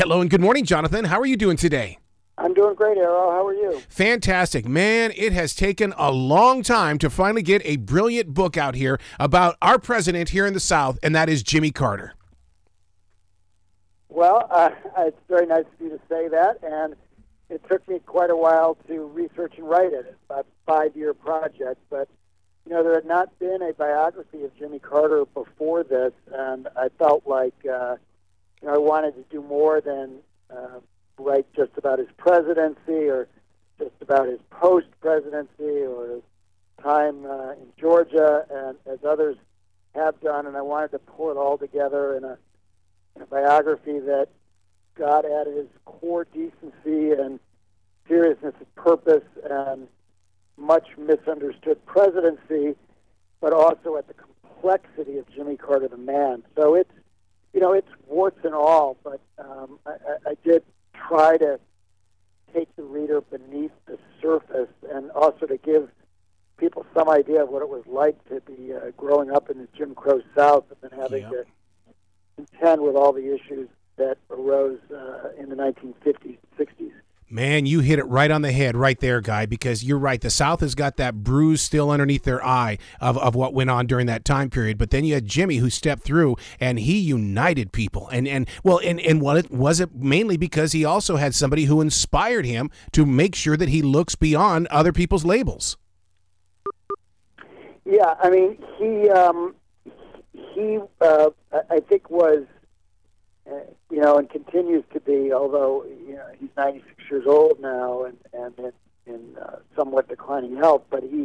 Hello and good morning, Jonathan. How are you doing today? I'm doing great, Errol. How are you? Fantastic. Man, it has taken a long time to finally get a brilliant book out here about our president here in the South, and that is Jimmy Carter. Well, it's very nice of you to say that, and it took me quite a while to research and write it. It's about a 5-year project, but, there had not been a biography of Jimmy Carter before this, and I felt like, I wanted to do more than write just about his presidency or just about his post-presidency or his time in Georgia, and as others have done, and I wanted to pull it all together in a biography that got at his core decency and seriousness of purpose and much misunderstood presidency, but also at the complexity of Jimmy Carter the man. So it's warts and all, but I did try to take the reader beneath the surface and also to give people some idea of what it was like to be growing up in the Jim Crow South and then having to contend with all the issues that arose in the 1950s and 60s. Man, you hit it right on the head right there, Guy, because you're right. The South has got that bruise still underneath their eye of what went on during that time period. But then you had Jimmy who stepped through and he united people. And what was it mainly because he also had somebody who inspired him to make sure that he looks beyond other people's labels. Yeah, I mean, he I think was, and continues to be, although he's 96 years old now and in somewhat declining health, but he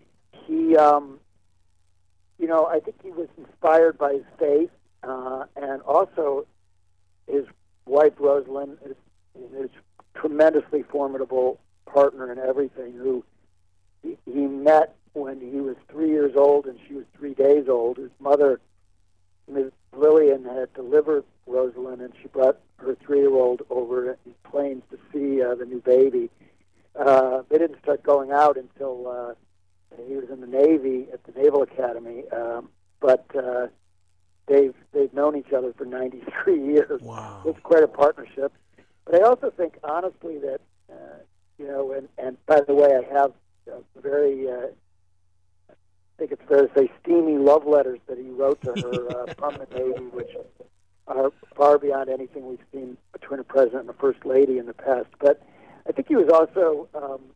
I think he was inspired by his faith, and also his wife Rosalind is tremendously formidable partner in everything. Who he met when he was 3 years old and she was 3 days old. His mother, Ms. Lillian, had delivered Rosalind, and she brought her 3-year-old over in planes to see the new baby. They didn't start going out until he was in the Navy at the Naval Academy, but they've known each other for 93 years. Wow. It's quite a partnership. But I also think, honestly, that, and by the way, I have very... I think it's fair to say steamy love letters that he wrote to her from the Navy, which are far beyond anything we've seen between a president and a first lady in the past. But I think he was also,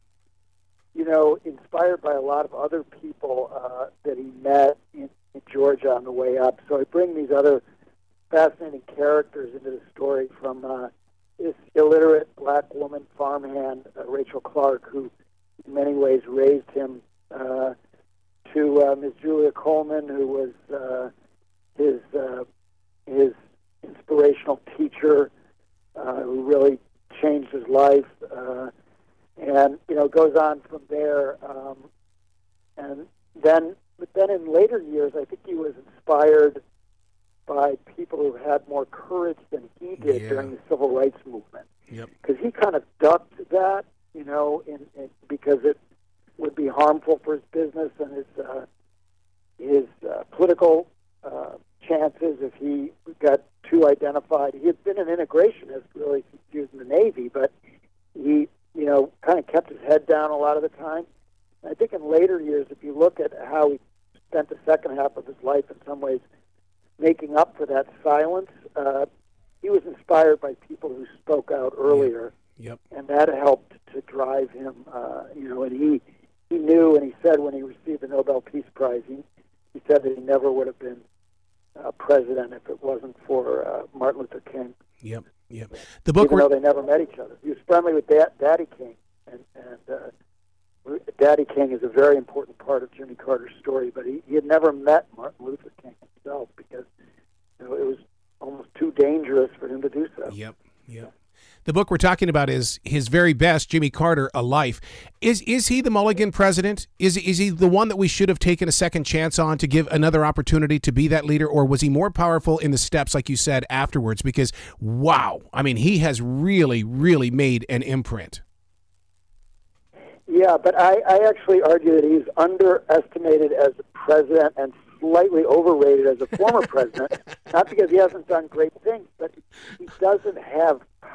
inspired by a lot of other people that he met in Georgia on the way up. So I bring these other fascinating characters into the story, from this illiterate black woman farmhand, Rachel Clark, who in many ways raised him, to Ms. Julia Coleman, who was his inspirational teacher, who really changed his life, and goes on from there. But then in later years, I think he was inspired by people who had more courage than he did during the civil rights movement. Because he kind of ducked that, because it would be harmful for his business and his political chances if he got too identified. He had been an integrationist really since he was in the Navy, but he, kind of kept his head down a lot of the time. And I think in later years, if you look at how he spent the second half of his life in some ways making up for that silence, he was inspired by people who spoke out earlier. And that helped to drive him, and he knew, and he said when he received the Nobel Peace Prize, he said that he never would have been president if it wasn't for Martin Luther King. The book, even though they never met each other. He was friendly with Daddy King, and Daddy King is a very important part of Jimmy Carter's story, but he had never met Martin Luther King himself because it was almost too dangerous for him to do so. The book we're talking about is his very best, Jimmy Carter, A Life. Is he the mulligan president? Is he the one that we should have taken a second chance on to give another opportunity to be that leader? Or was he more powerful in the steps, like you said, afterwards? Because, wow, I mean, he has really, really made an imprint. Yeah, but I actually argue that he's underestimated as a president and slightly overrated as a former president, not because he hasn't done great things, but he doesn't have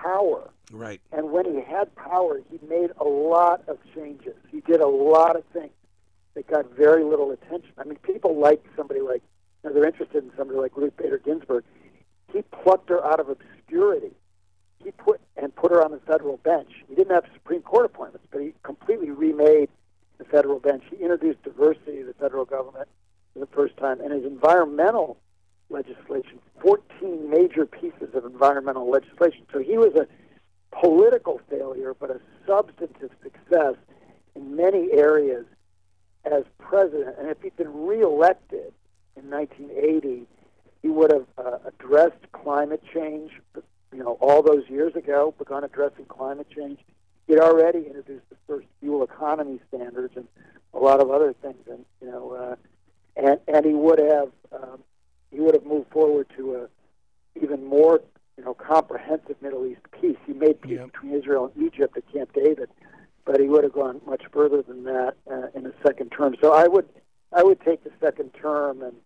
power. Right. And when he had power, he made a lot of changes. He did a lot of things that got very little attention. I mean, people like somebody like, they're interested in somebody like Ruth Bader Ginsburg. He plucked her out of obscurity. He put her on the federal bench. He didn't have Supreme Court appointments, but he completely remade the federal bench. He introduced diversity to the federal government for the first time. And his environmental legislation, 14 major pieces of environmental legislation. So he was a political failure, but a substantive success in many areas as president. And if he'd been reelected in 1980, he would have addressed climate change, all those years ago, begun addressing climate change. He'd already introduced the first fuel economy standards and a lot of other things, and and he would have moved forward to a even more comprehensive Middle East peace. He made peace between Israel and Egypt at Camp David, but he would have gone much further than that in a second term. So I would take the second term, and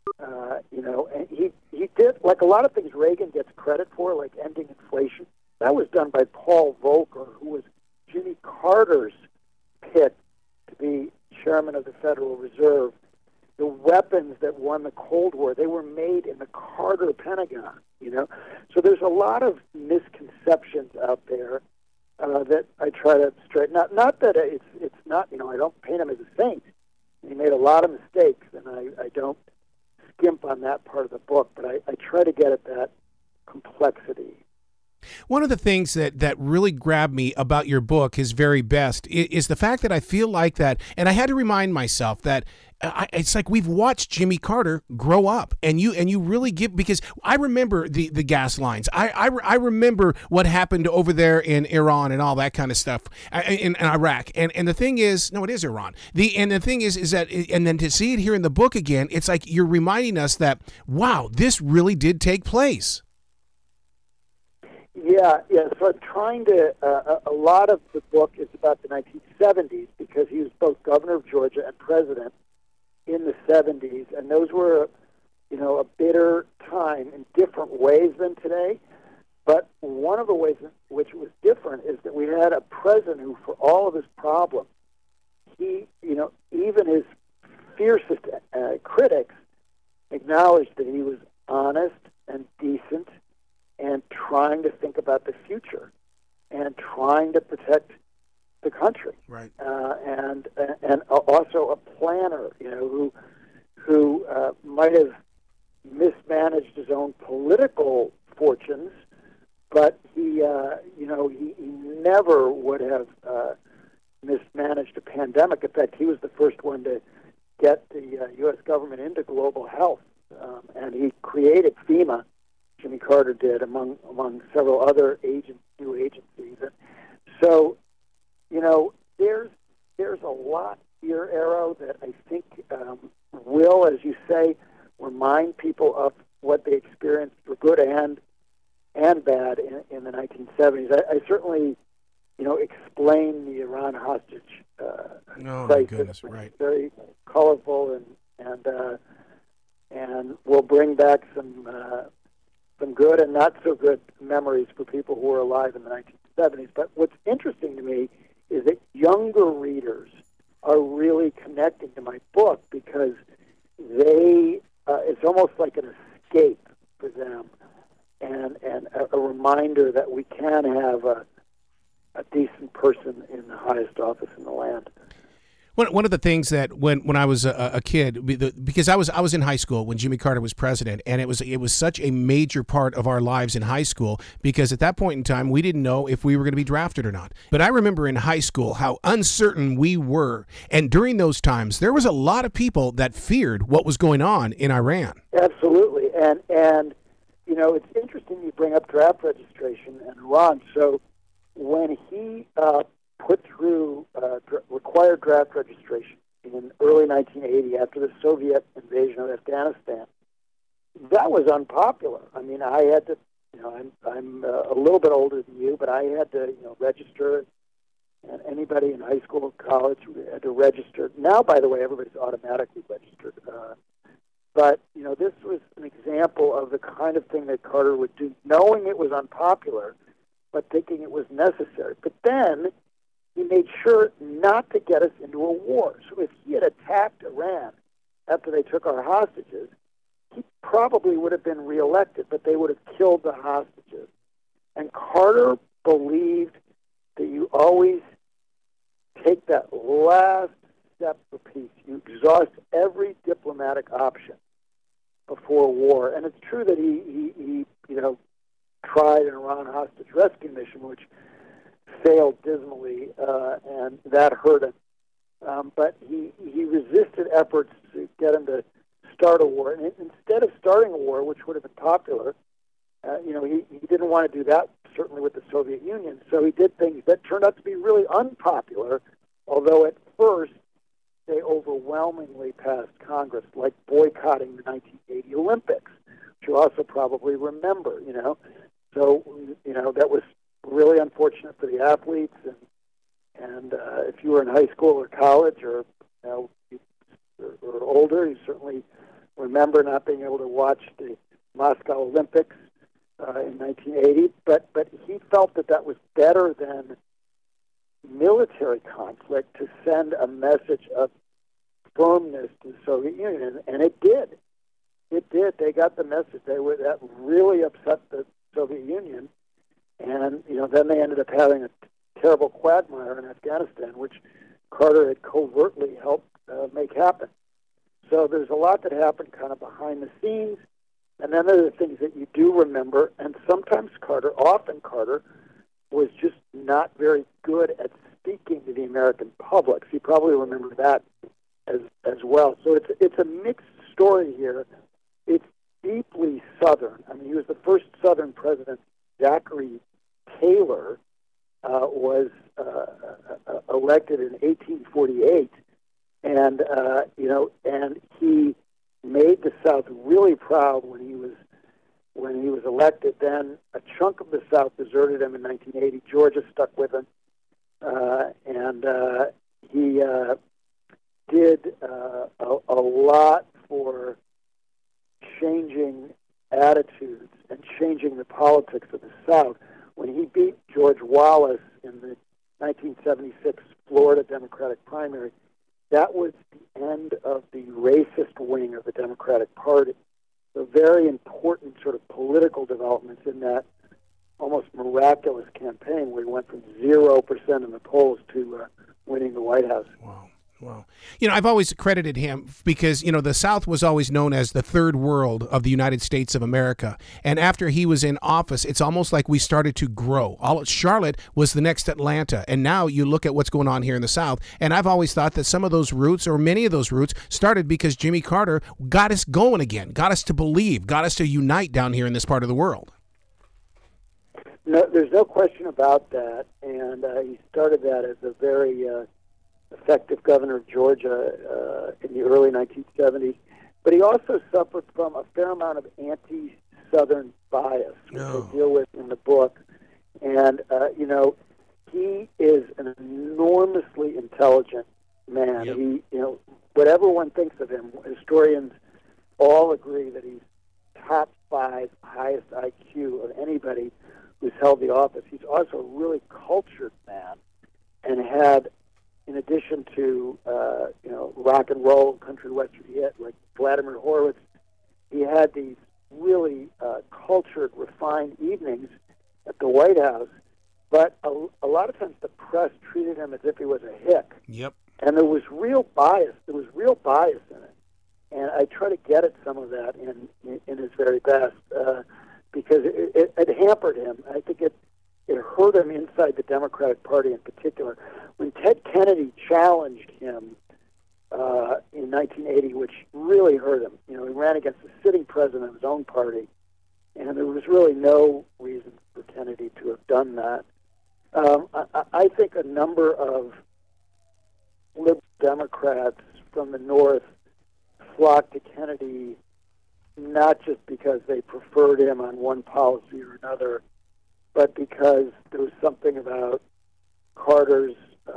and he did, like a lot of things Reagan gets credit for, like ending inflation. That was done by Paul Volcker, who was Jimmy Carter's pick to be chairman of the Federal Reserve. The weapons that won the Cold War, they were made in the Carter Pentagon, So there's a lot of misconceptions out there that I try to straighten out. Not that it's not, I don't paint him as a saint. He made a lot of mistakes, and I don't skimp on that part of the book, but I try to get at that complexity. One of the things that really grabbed me about your book, his very best, is the fact that I feel like that, and I had to remind myself that it's like we've watched Jimmy Carter grow up, and you really give, because I remember the gas lines. I remember what happened over there in Iran and all that kind of stuff in Iraq. And the thing is, no, it is Iran. The thing is that, and then to see it here in the book again, it's like you're reminding us that, wow, this really did take place. Yeah. So I'm trying to. A lot of the book is about the 1970s because he was both governor of Georgia and president in the 70s, and those were, a bitter time in different ways than today. But one of the ways in which it was different is that we had a president who, for all of his problems, he, even his fiercest critics acknowledged that he was honest and decent and trying to think about the future and trying to protect the country. Right. And also a planner, who might have mismanaged his own political fortunes, but he never would have mismanaged a pandemic. In fact, he was the first one to get the U.S. government into global health, and he created FEMA. Jimmy Carter did, among several other new agencies. And so, there's a lot here, Arrow, that I think will, as you say, remind people of what they experienced for good and bad in the 1970s. I certainly, explain the Iran hostage crisis. My goodness, right. Very colorful and will bring back some good and not so good memories for people who were alive in the 1970s. But what's interesting to me is that younger readers are really connecting to my book because it's almost like an escape for them and a reminder that we can have a decent person in the highest office in the land. One of the things that when I was a kid, because I was in high school when Jimmy Carter was president, and it was such a major part of our lives in high school, because at that point in time we didn't know if we were going to be drafted or not. But I remember in high school how uncertain we were, and during those times there was a lot of people that feared what was going on in Iran. Absolutely, and it's interesting you bring up draft registration and Iran. So when he put through required draft registration in early 1980 after the Soviet invasion of Afghanistan, that was unpopular. I mean, I had to, I'm a little bit older than you, but I had to, register, and anybody in high school or college had to register. Now, by the way, everybody's automatically registered. But, this was an example of the kind of thing that Carter would do, knowing it was unpopular. but thinking it was necessary. But then he made sure not to get us into a war. So if he had attacked Iran after they took our hostages, he probably would have been reelected, but they would have killed the hostages. And Carter believed that you always take that last step for peace. You exhaust every diplomatic option before war. And it's true that he tried an Iran hostage rescue mission, which failed dismally, and that hurt him. But he resisted efforts to get him to start a war. And instead of starting a war, which would have been popular, he didn't want to do that, certainly with the Soviet Union. So he did things that turned out to be really unpopular, although at first they overwhelmingly passed Congress, like boycotting the 1980 Olympics, which you also probably remember, So, that was really unfortunate for the athletes. And if you were in high school or college or older, you certainly remember not being able to watch the Moscow Olympics in 1980. But he felt that was better than military conflict to send a message of firmness to the Soviet Union, and it did. It did. They got the message. That really upset the Soviet Union, and then they ended up having a terrible quagmire in Afghanistan, which Carter had covertly helped make happen. So there's a lot that happened kind of behind the scenes, and then there are the things that you do remember, and often Carter, was just not very good at speaking to the American public. So you probably remember that as well. So it's a mixed story here. It's deeply Southern. I mean, he was the first Southern president. Zachary Taylor was elected in 1848, and and he made the South really proud when he was elected. Then a chunk of the South deserted him in 1980. Georgia stuck with him, and he did a lot for changing attitudes and changing the politics of the South. When he beat George Wallace in the 1976 Florida Democratic primary, that was the end of the racist wing of the Democratic Party. So very important sort of political developments in that almost miraculous campaign where he went from 0% in the polls to winning the White House. Wow. Wow. I've always credited him because, the South was always known as the third world of the United States of America. And after he was in office, it's almost like we started to grow. Charlotte was the next Atlanta. And now you look at what's going on here in the South. And I've always thought that some of those roots, or many of those roots, started because Jimmy Carter got us going again, got us to believe, got us to unite down here in this part of the world. No, there's no question about that. And he started that as a very effective governor of Georgia in the early 1970s. But he also suffered from a fair amount of anti-Southern bias, which I deal with in the book. And, he is an enormously intelligent man. Yep. He, whatever one thinks of him, historians all agree that he's top 5 highest IQ of anybody who's held the office. He's also a really cultured man and had, in addition to rock and roll, country western hit like Vladimir Horowitz, he had these really cultured, refined evenings at the White House. But a lot of times the press treated him as if he was a hick. Yep. And there was real bias. There was real bias in it. And I try to get at some of that in his very best because it hampered him. I think it hurt him inside the Democratic Party in particular. When Ted Kennedy challenged him in 1980, which really hurt him, he ran against the sitting president of his own party, and there was really no reason for Kennedy to have done that. I think a number of liberal Democrats from the North flocked to Kennedy not just because they preferred him on one policy or another, but because there was something about Carter's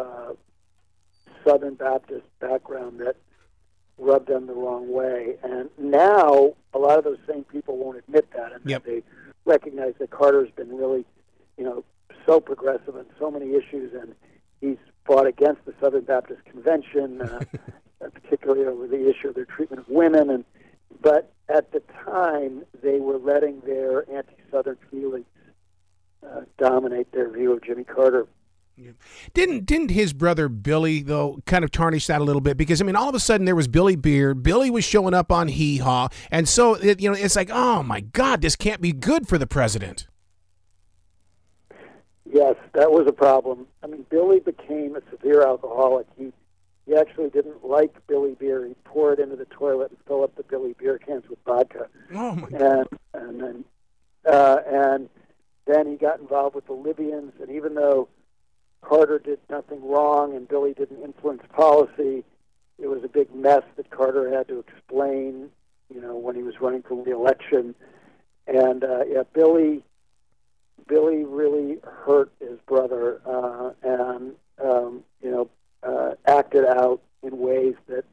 Southern Baptist background that rubbed them the wrong way. And now a lot of those same people won't admit that, and Yep. they recognize that Carter's been really, so progressive on so many issues, and he's fought against the Southern Baptist Convention, particularly over the issue of their treatment of women. But at the time, they were letting their anti-Southern feelings dominate their view of Jimmy Carter. Yeah. Didn't his brother Billy, though, kind of tarnish that a little bit? Because, I mean, all of a sudden there was Billy Beard. Billy was showing up on Hee Haw. And so, it's like, oh, my God, this can't be good for the president. Yes, that was a problem. I mean, Billy became a severe alcoholic. He actually didn't like Billy beer. He poured into the toilet and fill up the Billy beer cans with vodka. Oh, my God. And then he got involved with the Libyans, and even though Carter did nothing wrong and Billy didn't influence policy, it was a big mess that Carter had to explain, when he was running for re-election. And Billy really hurt his brother and acted out in ways that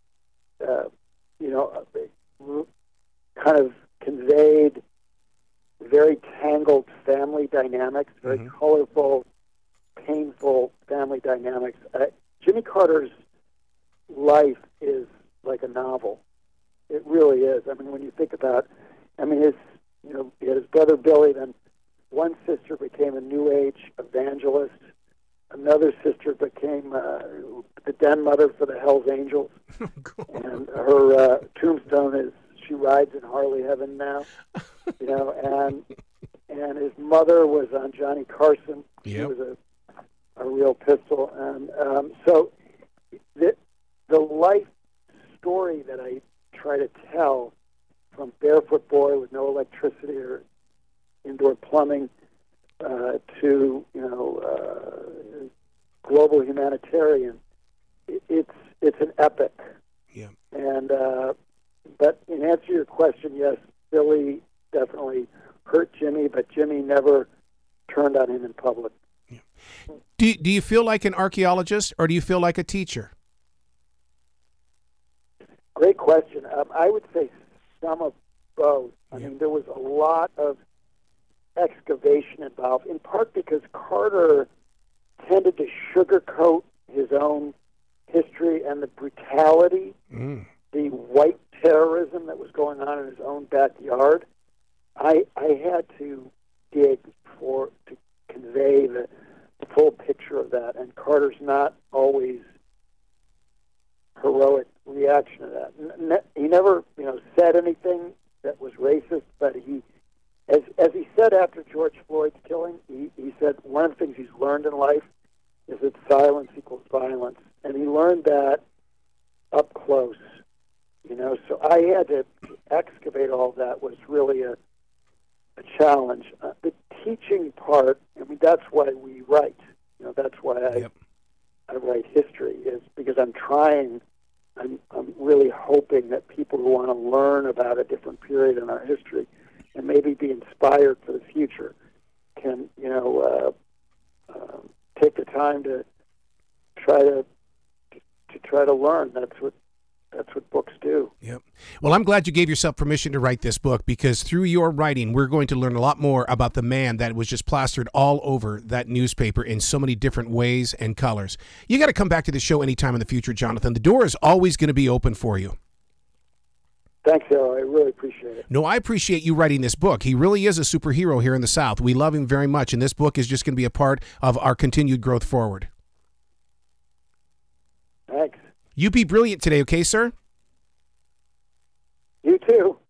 kind of conveyed very tangled family dynamics, very colorful, painful family dynamics. Jimmy Carter's life is like a novel. It really is. I mean, when you think about, he had his brother Billy. Then one sister became a New Age evangelist. Another sister became the den mother for the Hells Angels, and her tombstone is she rides in Harley Heaven now. And his mother was on Johnny Carson. Yep. She was a real pistol, and so the life story that I try to tell, from barefoot boy with no electricity or indoor plumbing to global humanitarian, it's an epic. Yeah. And but in answer to your question, yes, Billy definitely hurt Jimmy, but Jimmy never turned on him in public. Yeah. Do you feel like an archaeologist, or do you feel like a teacher? Great question. I would say some of both. I mean, there was a lot of excavation involved, in part because Carter tended to sugarcoat his own history and the brutality, the white terrorism that was going on in his own backyard. I had to dig to convey the full picture of that, and Carter's not always heroic reaction to that. He never, said anything that was racist, but he, as he said after George Floyd's killing, he said one of the things he's learned in life is that silence equals violence, and he learned that up close. So I had to excavate all of that. Was really a challenge. The teaching part, that's why we write. That's why I write history, is because I'm really hoping that people who want to learn about a different period in our history and maybe be inspired for the future can, take the time to try to learn. That's what books do. Yep. Well, I'm glad you gave yourself permission to write this book, because through your writing, we're going to learn a lot more about the man that was just plastered all over that newspaper in so many different ways and colors. You got to come back to the show anytime in the future, Jonathan. The door is always going to be open for you. Thanks, Errol. I really appreciate it. No, I appreciate you writing this book. He really is a superhero here in the South. We love him very much, and this book is just going to be a part of our continued growth forward. Thanks. You be brilliant today, okay, sir? You too.